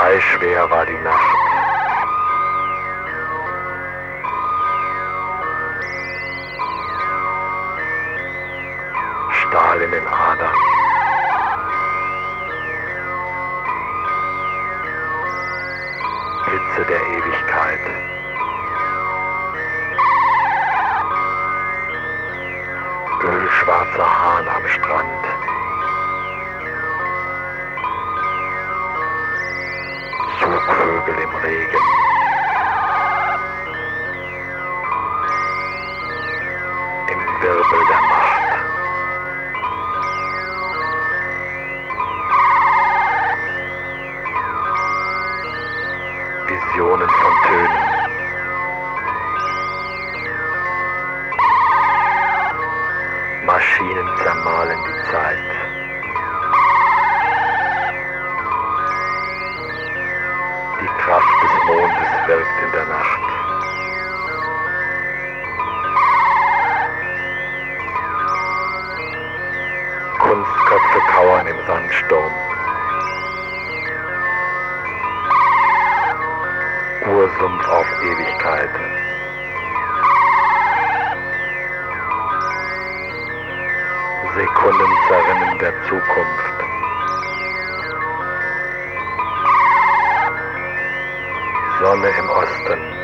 Bleischwer war die Nacht. Stahl in den Adern. Blitze der Ewigkeit. Ölschwarzer Hahn am Strand. Zugvögel im Regen. Im Wirbel der Macht. Visionen von Tönen. Maschinen zermahlen die Zeit. Die Kraft des Mondes wirkt in der Nacht. Kunstköpfe kauern im Sandsturm. Ursumpf auf Ewigkeit. Sekundenzerrinnen der Zukunft. Sonne im Osten.